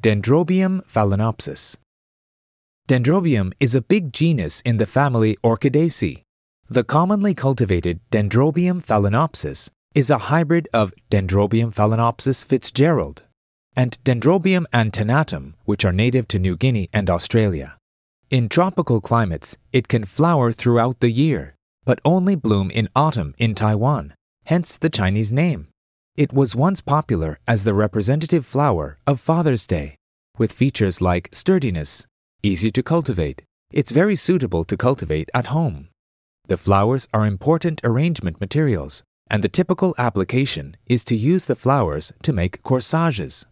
Dendrobium phalaenopsis. Dendrobium is a big genus in the family Orchidaceae. The commonly cultivated Dendrobium phalaenopsis is a hybrid of Dendrobium phalaenopsis Fitzgerald and Dendrobium antenatum, which are native to New Guinea and Australia. In tropical climates, it can flower throughout the year, but only bloom in autumn in Taiwan, hence the Chinese name. It was once popular as the representative flower of Father's Day, with features like sturdiness, easy to cultivate. It's very suitable to cultivate at home. The flowers are important arrangement materials, and the typical application is to use the flowers to make corsages.